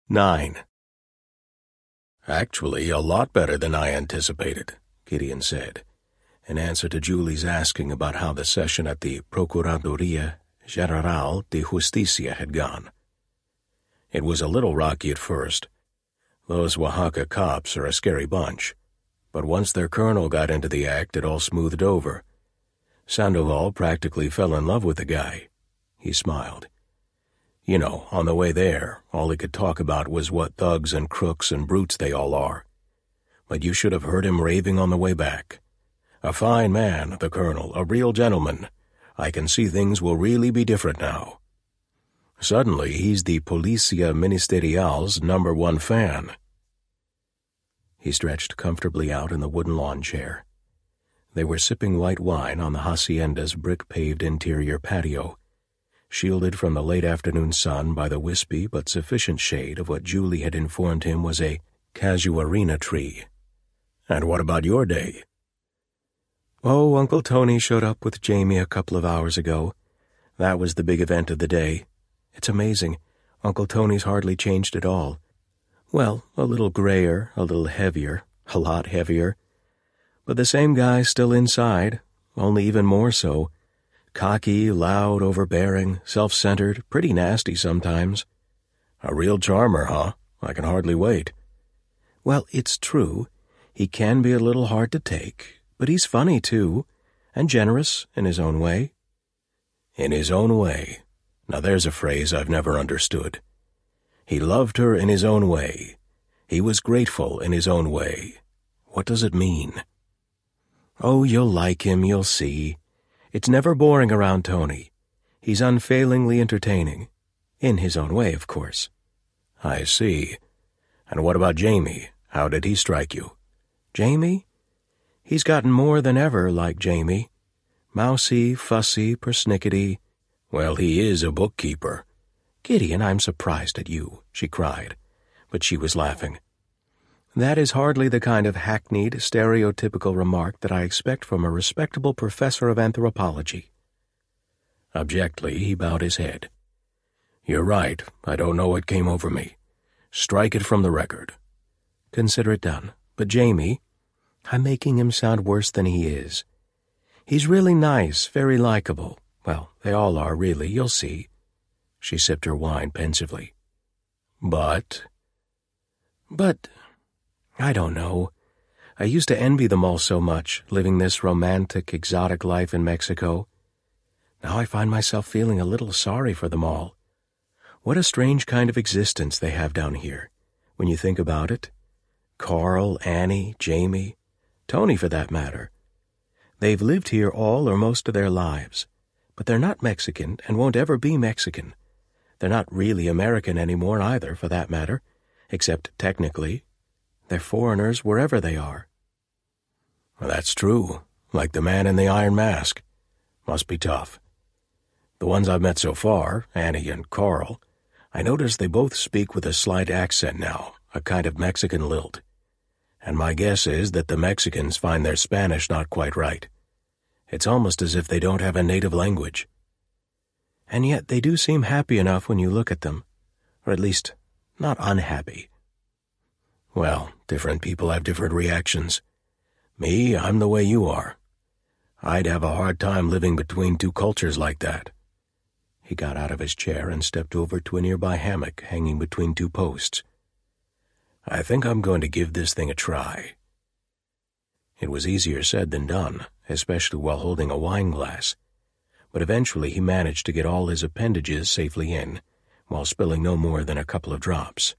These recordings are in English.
9. "Actually, a lot better than I anticipated," Gideon said, in answer to Julie's asking about how the session at the Procuraduría General de Justicia had gone. "It was a little rocky at first. Those Oaxaca cops are a scary bunch, but once their colonel got into the act, it all smoothed over. Sandoval practically fell in love with the guy." He smiled. "You know, on the way there, all he could talk about was what thugs and crooks and brutes they all are. But you should have heard him raving on the way back. A fine man, the colonel, a real gentleman. I can see things will really be different now. Suddenly, he's the Policia Ministerial's #1 fan." He stretched comfortably out in the wooden lawn chair. They were sipping white wine on the hacienda's brick-paved interior patio, shielded from the late afternoon sun by the wispy but sufficient shade of what Julie had informed him was a casuarina tree. "And what about your day?" "Oh, Uncle Tony showed up with Jamie a couple of hours ago. That was the big event of the day. It's amazing. Uncle Tony's hardly changed at all. Well, a little grayer, a little heavier, a lot heavier. But the same guy's still inside, only even more so. Cocky, loud, overbearing, self-centered, pretty nasty sometimes." "A real charmer, huh? I can hardly wait." "Well, it's true. He can be a little hard to take, but he's funny, too, and generous in his own way." "In his own way. Now there's a phrase I've never understood. He loved her in his own way. He was grateful in his own way. What does it mean?" "Oh, you'll like him, you'll see. It's never boring around Tony. He's unfailingly entertaining. In his own way, of course." "I see. And what about Jamie? How did he strike you?" "Jamie? He's gotten more than ever like Jamie. Mousy, fussy, persnickety." "Well, he is a bookkeeper." "Gideon, I'm surprised at you," she cried, but she was laughing. "That is hardly the kind of hackneyed, stereotypical remark that I expect from a respectable professor of anthropology." Abjectly, he bowed his head. "You're right. I don't know what came over me. Strike it from the record." "Consider it done. But Jamie, I'm making him sound worse than he is. He's really nice, very likable. Well, they all are, really, you'll see." She sipped her wine pensively. But, I don't know. I used to envy them all so much, living this romantic, exotic life in Mexico. Now I find myself feeling a little sorry for them all. What a strange kind of existence they have down here, when you think about it. Carl, Annie, Jamie, Tony for that matter. They've lived here all or most of their lives, but they're not Mexican and won't ever be Mexican. They're not really American anymore either, for that matter, except technically. They're foreigners wherever they are." "Well, that's true, like the man in the iron mask. Must be tough. The ones I've met so far, Annie and Carl, I notice they both speak with a slight accent now, a kind of Mexican lilt. And my guess is that the Mexicans find their Spanish not quite right. It's almost as if they don't have a native language." "And yet they do seem happy enough when you look at them, or at least not unhappy." "Well, different people have different reactions. Me, I'm the way you are. I'd have a hard time living between two cultures like that." He got out of his chair and stepped over to a nearby hammock hanging between two posts. "I think I'm going to give this thing a try." It was easier said than done, especially while holding a wine glass, but eventually he managed to get all his appendages safely in, while spilling no more than a couple of drops.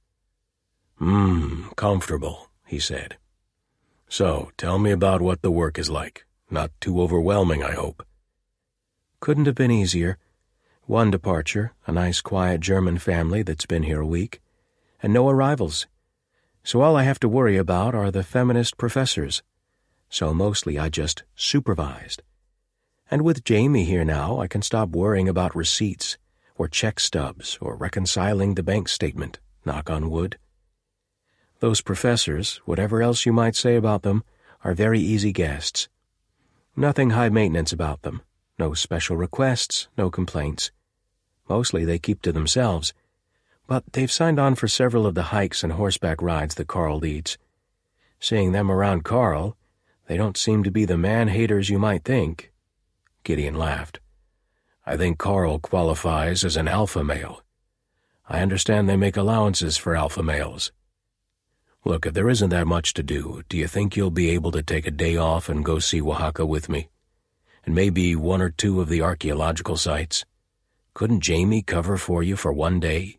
Comfortable," he said. "So, tell me about what the work is like. Not too overwhelming, I hope." "Couldn't have been easier. One departure, a nice quiet German family that's been here a week, and no arrivals. So all I have to worry about are the feminist professors. So mostly I just supervised. And with Jamie here now, I can stop worrying about receipts, or check stubs, or reconciling the bank statement, knock on wood. Those professors, whatever else you might say about them, are very easy guests. Nothing high maintenance about them. No special requests, no complaints. Mostly they keep to themselves, But they've signed on for several of the hikes and horseback rides that Carl leads. Seeing them around Carl, they don't seem to be the man-haters you might think." Gideon laughed. "I think Carl qualifies as an alpha male. I understand they make allowances for alpha males. Look, if there isn't that much to do you think you'll be able to take a day off and go see Oaxaca with me? And maybe one or two of the archaeological sites? Couldn't Jamie cover for you for one day?"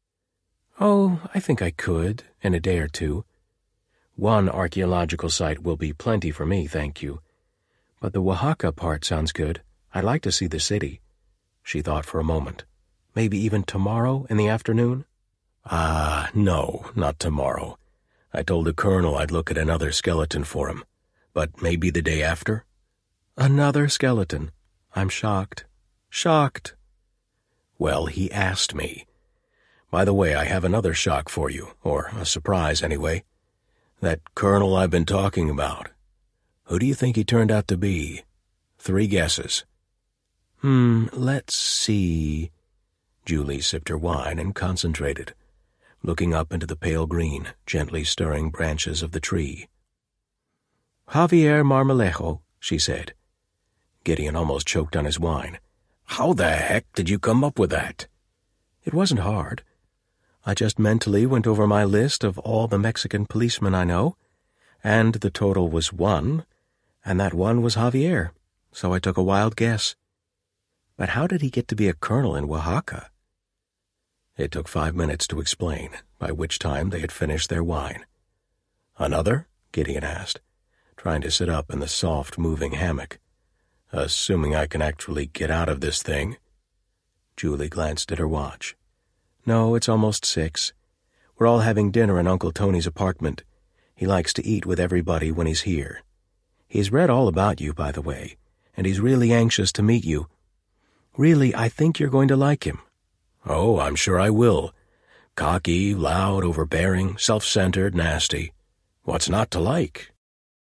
"Oh, I think I could, in a day or two. One archaeological site will be plenty for me, thank you. But the Oaxaca part sounds good. I'd like to see the city." She thought for a moment. "Maybe even tomorrow in the afternoon?" No, not tomorrow. I told the colonel I'd look at another skeleton for him. But maybe the day after?" "Another skeleton? I'm shocked. Shocked." "Well, he asked me. By the way, I have another shock for you, or a surprise anyway. That colonel I've been talking about. Who do you think he turned out to be? 3 guesses." Let's see." Julie sipped her wine and concentrated, looking up into the pale green, gently stirring branches of the tree. "Javier Marmolejo," she said. Gideon almost choked on his wine. "How the heck did you come up with that?" "It wasn't hard. I just mentally went over my list of all the Mexican policemen I know, and the total was 1, and that 1 was Javier, so I took a wild guess. But how did he get to be a colonel in Oaxaca?" It took 5 minutes to explain, by which time they had finished their wine. "Another?" Gideon asked, trying to sit up in the soft, moving hammock. "Assuming I can actually get out of this thing." Julie glanced at her watch. "No, it's almost 6. We're all having dinner in Uncle Tony's apartment. He likes to eat with everybody when he's here. He's read all about you, by the way, and he's really anxious to meet you. Really, I think you're going to like him." "Oh, I'm sure I will. Cocky, loud, overbearing, self-centered, nasty. What's not to like?"